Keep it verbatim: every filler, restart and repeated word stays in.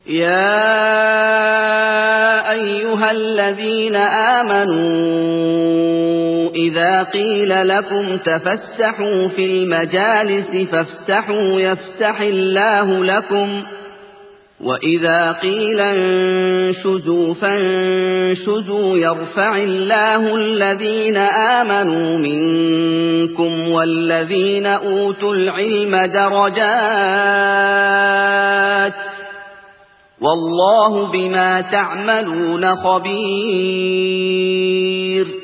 يا أيها الذين آمنوا إذا قيل لكم تفسحوا في المجالس فافسحوا يفسح الله لكم وإذا قيل انشزوا فانشزوا يرفع الله الذين آمنوا منكم والذين أوتوا العلم درجات والله بما تعملون خبير.